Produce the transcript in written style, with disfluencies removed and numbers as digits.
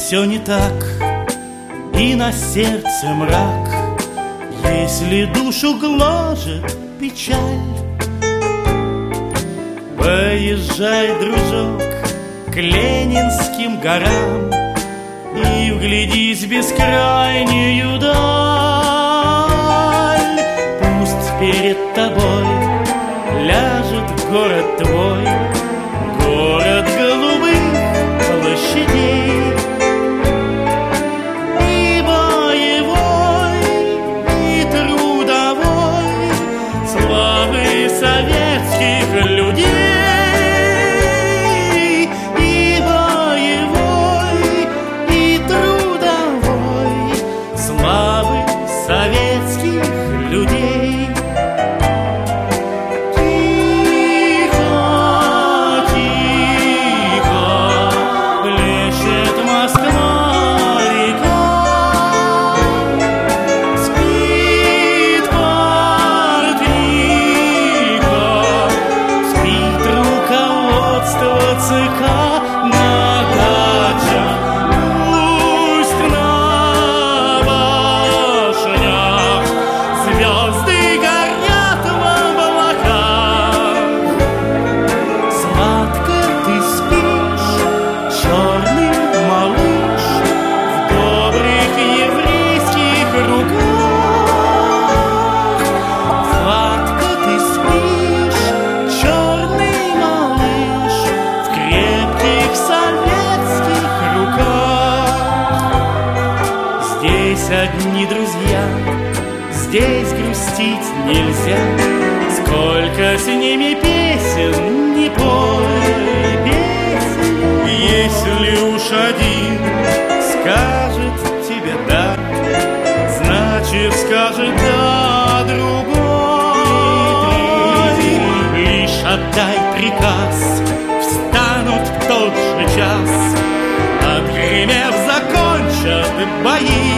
все не так, и на сердце мрак, если душу гложет печаль. Поезжай, дружок, к Ленинским горам и вглядись в бескрайнюю даль. Пусть перед тобой ляжет город твой, город голубых площадей. И боевой, и трудовой, славы советских людей. И боевой, и трудовой, славы советских людей. Здесь одни друзья, здесь грустить нельзя. Сколько с ними песен не пой, песен. Если уж один скажет тебе да, значит скажет да другой. Лишь отдай приказ, встанут в тот же час, отгремев, закончат бои.